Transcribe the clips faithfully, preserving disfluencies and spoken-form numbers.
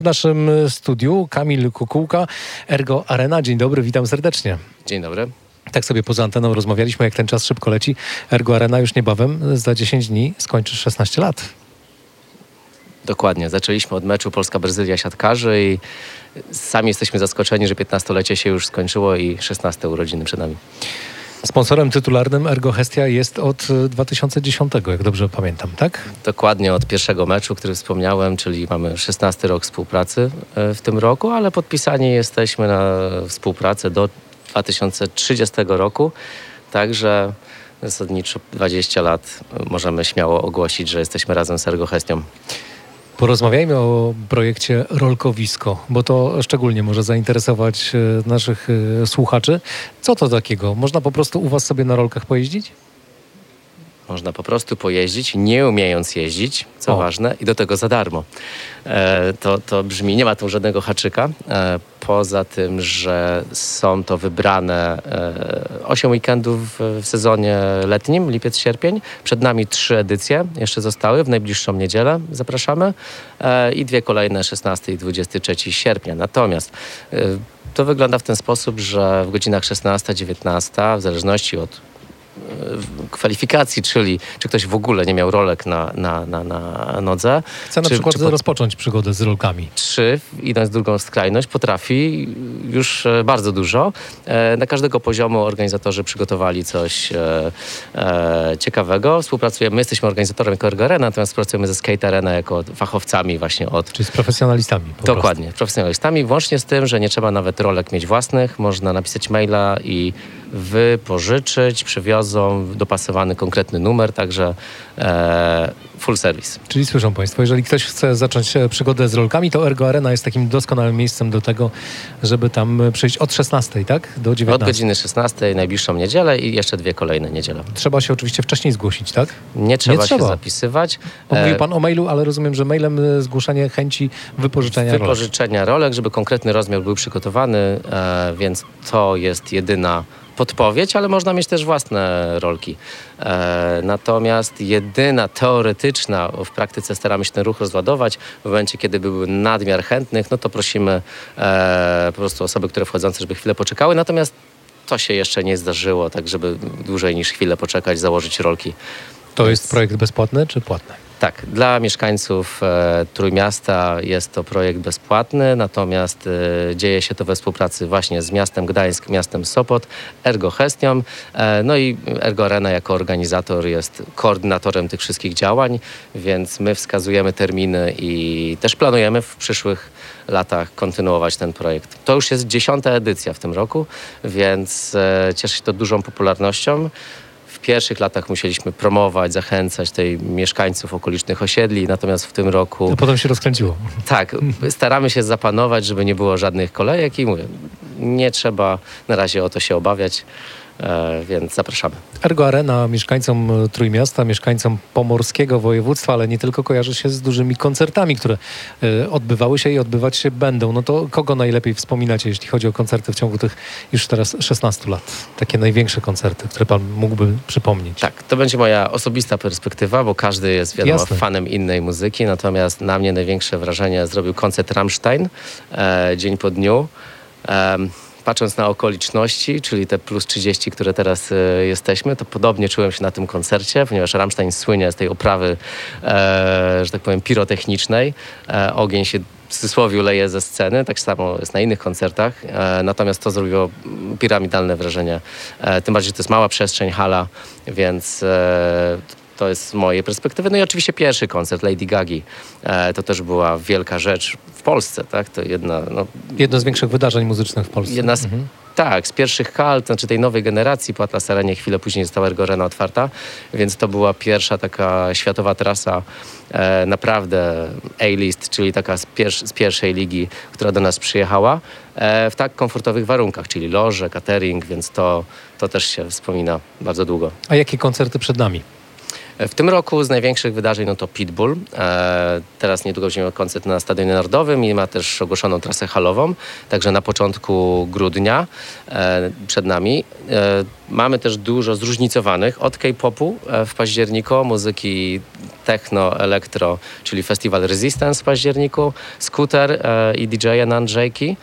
W naszym studiu Kamil Kukułka, Ergo Arena. Dzień dobry, witam serdecznie. Dzień dobry. Tak sobie poza anteną rozmawialiśmy, jak ten czas szybko leci. Ergo Arena już niebawem, za dziesięć dni skończysz szesnaście lat. Dokładnie. Zaczęliśmy od meczu Polska-Brazylia siatkarzy i sami jesteśmy zaskoczeni, że piętnastolecie się już skończyło i szesnaste urodziny przed nami. Sponsorem tytularnym Ergo Hestia jest od dwa tysiące dziesiątego, jak dobrze pamiętam, tak? Dokładnie od pierwszego meczu, który wspomniałem, czyli mamy szesnasty rok współpracy w tym roku, ale podpisani jesteśmy na współpracę do dwa tysiące trzydziestego roku, także zasadniczo dwadzieścia lat możemy śmiało ogłosić, że jesteśmy razem z Ergo Hestią. Porozmawiajmy o projekcie Rolkowisko, bo to szczególnie może zainteresować naszych słuchaczy. Co to takiego? Można po prostu u was sobie na rolkach pojeździć? Można po prostu pojeździć, nie umiejąc jeździć, co O. ważne, i do tego za darmo. E, to, to brzmi, nie ma tu żadnego haczyka. E, poza tym, że są to wybrane e, osiem weekendów w, w sezonie letnim, lipiec, sierpień. Przed nami trzy edycje jeszcze zostały, w najbliższą niedzielę zapraszamy e, i dwie kolejne, szesnastego i dwudziestego trzeciego sierpnia. Natomiast e, to wygląda w ten sposób, że w godzinach szesnasta dziewiętnasta, w zależności od kwalifikacji, czyli czy ktoś w ogóle nie miał rolek na, na, na, na nodze. Chcę na czy, przykład czy po... rozpocząć przygodę z rolkami. Trzy, idąc w drugą skrajność, potrafi już bardzo dużo. Na każdego poziomu organizatorzy przygotowali coś e, e, ciekawego. Współpracujemy, my jesteśmy organizatorem jako Ergo Arena, natomiast współpracujemy ze Skate Arena jako fachowcami właśnie od... Czyli z profesjonalistami. Po Dokładnie, prostu. profesjonalistami, włącznie z tym, że nie trzeba nawet rolek mieć własnych. Można napisać maila i wypożyczyć, przywiozą dopasowany konkretny numer, także e, full service. Czyli słyszą Państwo, jeżeli ktoś chce zacząć przygodę z rolkami, to Ergo Arena jest takim doskonałym miejscem do tego, żeby tam przyjść od szesnastej, tak? Do dziewiętnastej. Od godziny szesnastej najbliższą niedzielę i jeszcze dwie kolejne niedziele. Trzeba się oczywiście wcześniej zgłosić, tak? Nie trzeba, Nie się trzeba. zapisywać. Bo mówił Pan o mailu, ale rozumiem, że mailem zgłoszenie chęci wypożyczenia rolek. Wypożyczenia rolek, żeby konkretny rozmiar był przygotowany, e, więc to jest jedyna podpowiedź, ale można mieć też własne rolki. E, natomiast jedyna teoretyczna, w praktyce staramy się ten ruch rozładować, w momencie, kiedy był nadmiar chętnych, no to prosimy e, po prostu osoby, które wchodzące, żeby chwilę poczekały. Natomiast to się jeszcze nie zdarzyło, tak żeby dłużej niż chwilę poczekać, założyć rolki. To Więc... jest projekt bezpłatny czy płatny? Tak, dla mieszkańców e, Trójmiasta jest to projekt bezpłatny, natomiast e, dzieje się to we współpracy właśnie z miastem Gdańsk, miastem Sopot, Ergo Hestią, e, no i Ergo Arena jako organizator jest koordynatorem tych wszystkich działań, więc my wskazujemy terminy i też planujemy w przyszłych latach kontynuować ten projekt. To już jest dziesiąta edycja w tym roku, więc e, cieszy się to dużą popularnością. W pierwszych latach musieliśmy promować, zachęcać tej mieszkańców okolicznych osiedli, natomiast w tym roku... A potem się rozkręciło. Tak, staramy się zapanować, żeby nie było żadnych kolejek i mówię, nie trzeba na razie o to się obawiać, e, więc zapraszamy. Ergo Arena mieszkańcom Trójmiasta, mieszkańcom pomorskiego województwa, ale nie tylko, kojarzy się z dużymi koncertami, które y, odbywały się i odbywać się będą. No to kogo najlepiej wspominacie, jeśli chodzi o koncerty w ciągu tych już teraz szesnastu lat? Takie największe koncerty, które pan mógłby przypomnieć. Tak, to będzie moja osobista perspektywa, bo każdy jest, wiadomo, Jasne. fanem innej muzyki, natomiast na mnie największe wrażenie zrobił koncert Rammstein e, dzień po dniu. E, Patrząc na okoliczności, czyli te plus trzydzieści, które teraz y, jesteśmy, to podobnie czułem się na tym koncercie, ponieważ Rammstein słynie z tej oprawy, e, że tak powiem, pirotechnicznej. E, ogień się w cudzysłowie leje ze sceny, tak samo jest na innych koncertach, e, natomiast to zrobiło piramidalne wrażenie. E, tym bardziej, że to jest mała przestrzeń, hala, więc e, to jest z mojej perspektywy. No i oczywiście pierwszy koncert Lady Gagi. E, to też była wielka rzecz w Polsce, tak? To jedna... No, Jedno z większych wydarzeń muzycznych w Polsce. Jedna z, mhm. Tak, z pierwszych hal, to znaczy tej nowej generacji po Atlas Arenie, chwilę później została Ergo Arena otwarta, więc to była pierwsza taka światowa trasa, e, naprawdę A-list, czyli taka z, pier- z pierwszej ligi, która do nas przyjechała, e, w tak komfortowych warunkach, czyli loże, catering, więc to, to też się wspomina bardzo długo. A jakie koncerty przed nami? W tym roku z największych wydarzeń no to Pitbull. E, teraz niedługo będzie koncert na Stadionie Narodowym i ma też ogłoszoną trasę halową, także na początku grudnia e, przed nami. E, mamy też dużo zróżnicowanych od K-popu e, w październiku, muzyki techno, elektro, czyli festiwal Resistance w październiku, Scooter e, i D J-e na Andrzejki,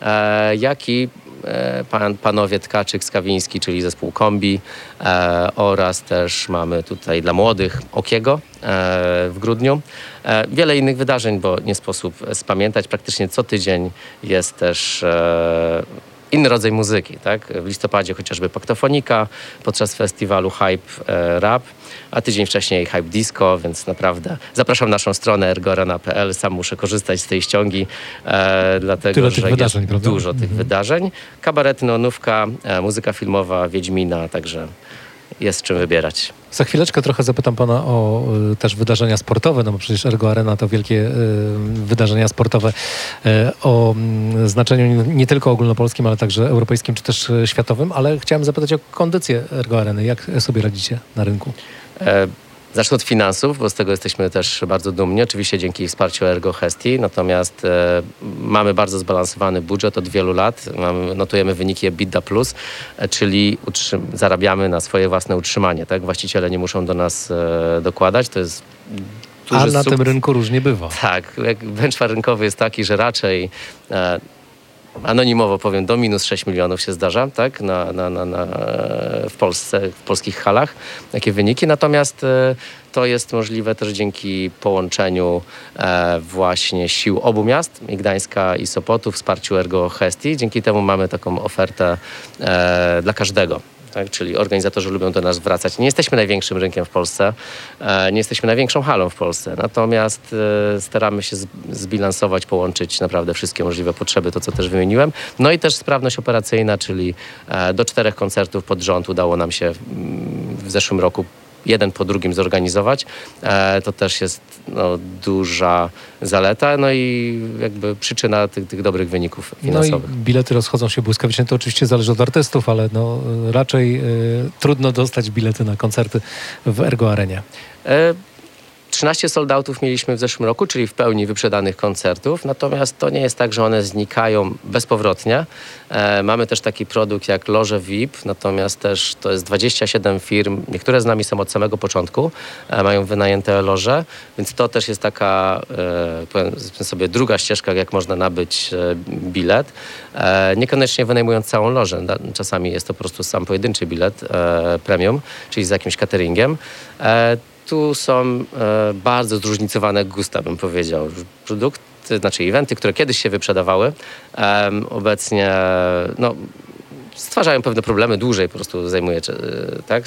e, jak i Pan, panowie Tkaczyk, Skawiński, czyli zespół Kombi e, oraz też mamy tutaj dla młodych Okiego e, w grudniu. E, wiele innych wydarzeń, bo nie sposób spamiętać. Praktycznie co tydzień jest też e, inny rodzaj muzyki. Tak? W listopadzie chociażby Paktofonika, podczas festiwalu Hype e, Rap, a tydzień wcześniej Hype Disco, więc naprawdę zapraszam na naszą stronę ergoarena kropka p l. Sam muszę korzystać z tej ściągi, e, dlatego Tyle że tych wydarzeń, jest prawda? dużo tych Mhm. wydarzeń. Kabaret, neonówka, e, muzyka filmowa, Wiedźmina, także jest czym wybierać. Za chwileczkę trochę zapytam pana o y, też wydarzenia sportowe, no bo przecież Ergo Arena to wielkie y, wydarzenia sportowe y, o y, znaczeniu nie, nie tylko ogólnopolskim, ale także europejskim czy też y, światowym, ale chciałem zapytać o kondycję Ergo Areny. Jak sobie radzicie na rynku? E, Zacznę od finansów, bo z tego jesteśmy też bardzo dumni. Oczywiście dzięki wsparciu Ergo Hesti, natomiast e, mamy bardzo zbalansowany budżet od wielu lat. Mamy, notujemy wyniki EBITDA plus, e, czyli utrzym- zarabiamy na swoje własne utrzymanie. Tak? Właściciele nie muszą do nas e, dokładać. To jest duży A na suk- tym rynku różnie bywa. Tak, jak benchmark rynkowy jest taki, że raczej e, anonimowo powiem, do minus sześć milionów się zdarza, tak, na, na, na, na, w Polsce, w polskich halach, takie wyniki. Natomiast e, to jest możliwe też dzięki połączeniu e, właśnie sił obu miast, i Gdańska i Sopotu, wsparciu Ergo Hesti. Dzięki temu mamy taką ofertę e, dla każdego. Tak, czyli organizatorzy lubią do nas wracać. Nie jesteśmy największym rynkiem w Polsce, e, nie jesteśmy największą halą w Polsce, natomiast e, staramy się z, zbilansować, połączyć naprawdę wszystkie możliwe potrzeby, to co też wymieniłem. No i też sprawność operacyjna, czyli e, do czterech koncertów pod rząd udało nam się mm, w zeszłym roku jeden po drugim zorganizować. E, to też jest no, duża zaleta, no i jakby przyczyna tych, tych dobrych wyników finansowych. No i bilety rozchodzą się błyskawicznie. To oczywiście zależy od artystów, ale no, raczej y, trudno dostać bilety na koncerty w Ergo Arenie. E, trzynaście sold-outów mieliśmy w zeszłym roku, czyli w pełni wyprzedanych koncertów, natomiast to nie jest tak, że one znikają bezpowrotnie. E, mamy też taki produkt jak loże V I P, natomiast też to jest dwadzieścia siedem firm, niektóre z nami są od samego początku, e, mają wynajęte loże, więc to też jest taka, e, powiem sobie, druga ścieżka, jak można nabyć e, bilet. E, niekoniecznie wynajmując całą lożę, da, czasami jest to po prostu sam pojedynczy bilet e, premium, czyli z jakimś cateringiem. E, Tu są e, bardzo zróżnicowane gusta, bym powiedział. Produkty, znaczy eventy, które kiedyś się wyprzedawały, e, obecnie no, stwarzają pewne problemy, dłużej po prostu zajmuje e, tak,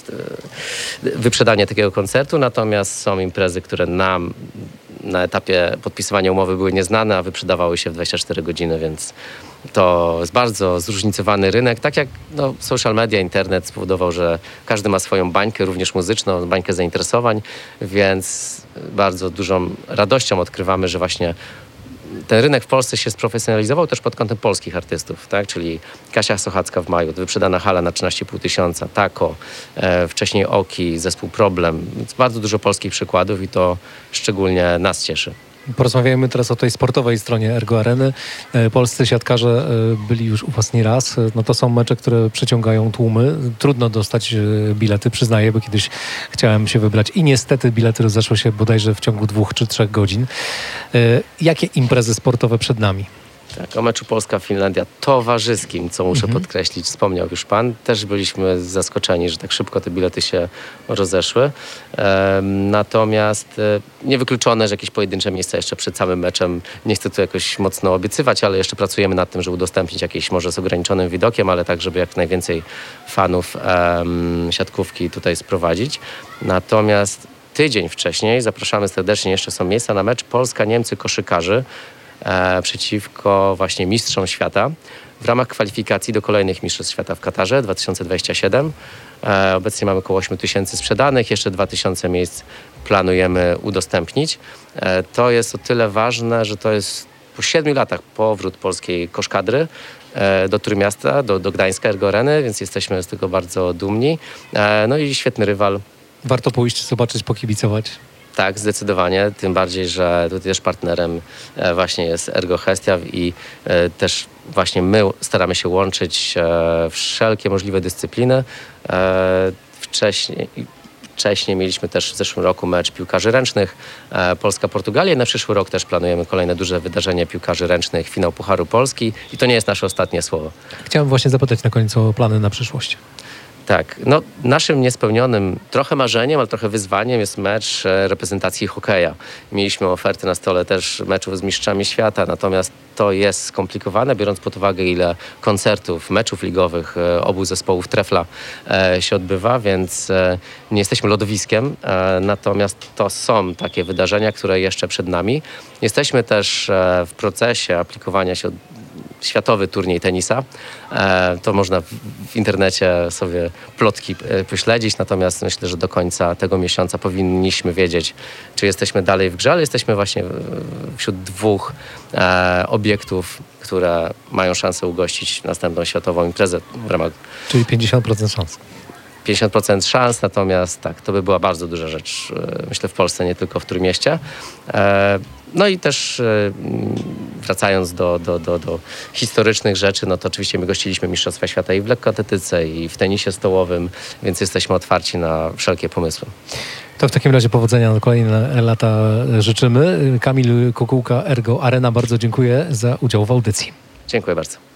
e, wyprzedanie takiego koncertu, natomiast są imprezy, które nam na etapie podpisywania umowy były nieznane, a wyprzedawały się w dwadzieścia cztery godziny, więc to jest bardzo zróżnicowany rynek. Tak jak no, social media, internet spowodował, że każdy ma swoją bańkę, również muzyczną, bańkę zainteresowań, więc bardzo dużą radością odkrywamy, że właśnie ten rynek w Polsce się sprofesjonalizował też pod kątem polskich artystów, tak? Czyli Kasia Sochacka w maju, wyprzedana hala na trzynaście i pół tysiąca, Tako, e, wcześniej Oki, zespół Problem. Więc bardzo dużo polskich przykładów i to szczególnie nas cieszy. Porozmawiajmy teraz o tej sportowej stronie Ergo Areny. E, Polscy siatkarze e, byli już u was nieraz. E, No to są mecze, które przyciągają tłumy. Trudno dostać e, bilety, przyznaję, bo kiedyś chciałem się wybrać i niestety bilety rozeszły się bodajże w ciągu dwóch czy trzech godzin. E, Jakie imprezy sportowe przed nami? Tak, o meczu Polska-Finlandia towarzyskim, co muszę Mhm. podkreślić, wspomniał już pan. Też byliśmy zaskoczeni, że tak szybko te bilety się rozeszły. Ehm, natomiast e, niewykluczone, że jakieś pojedyncze miejsca jeszcze przed samym meczem. Nie chcę tu jakoś mocno obiecywać, ale jeszcze pracujemy nad tym, żeby udostępnić jakieś może z ograniczonym widokiem, ale tak, żeby jak najwięcej fanów em, siatkówki tutaj sprowadzić. Natomiast tydzień wcześniej zapraszamy serdecznie, jeszcze są miejsca na mecz Polska-Niemcy koszykarzy e, przeciwko właśnie mistrzom świata w ramach kwalifikacji do kolejnych mistrzostw świata w Katarze dwa tysiące dwudziestym siódmym. E, obecnie mamy około osiem tysięcy sprzedanych, jeszcze dwa tysiące miejsc planujemy udostępnić. E, to jest o tyle ważne, że to jest po siedmiu latach powrót polskiej koszkadry e, do Trójmiasta, do, do Gdańska, Ergo Areny, więc jesteśmy z tego bardzo dumni. E, no i świetny rywal Warto pójść, zobaczyć, pokibicować. Tak, zdecydowanie, tym bardziej, że tutaj też partnerem e, właśnie jest Ergo Hestiaw i e, też właśnie my staramy się łączyć e, wszelkie możliwe dyscypliny. E, wcześniej, wcześniej mieliśmy też w zeszłym roku mecz piłkarzy ręcznych e, Polska-Portugalia. Na przyszły rok też planujemy kolejne duże wydarzenie piłkarzy ręcznych, finał Pucharu Polski i to nie jest nasze ostatnie słowo. Chciałem właśnie zapytać na koniec o plany na przyszłość. Tak, no naszym niespełnionym trochę marzeniem, ale trochę wyzwaniem jest mecz e, reprezentacji hokeja. Mieliśmy oferty na stole też meczów z mistrzami świata, natomiast to jest skomplikowane, biorąc pod uwagę, ile koncertów, meczów ligowych e, obu zespołów Trefla e, się odbywa, więc e, nie jesteśmy lodowiskiem, e, natomiast to są takie wydarzenia, które jeszcze przed nami. Jesteśmy też e, w procesie aplikowania się od światowy turniej tenisa. E, to można w, w internecie sobie plotki e, pośledzić, natomiast myślę, że do końca tego miesiąca powinniśmy wiedzieć, czy jesteśmy dalej w grze, ale jesteśmy właśnie w, wśród dwóch e, obiektów, które mają szansę ugościć następną światową imprezę w ramach Czyli pięćdziesiąt procent szans. pięćdziesiąt procent szans, natomiast tak, to by była bardzo duża rzecz, e, myślę, w Polsce, nie tylko w Trójmieście. E, No i też e, wracając do, do, do, do historycznych rzeczy, no to oczywiście my gościliśmy Mistrzostwa Świata i w lekkoatletyce, i w tenisie stołowym, więc jesteśmy otwarci na wszelkie pomysły. To w takim razie powodzenia na kolejne lata życzymy. Kamil Kukułka, Ergo Arena, bardzo dziękuję za udział w audycji. Dziękuję bardzo.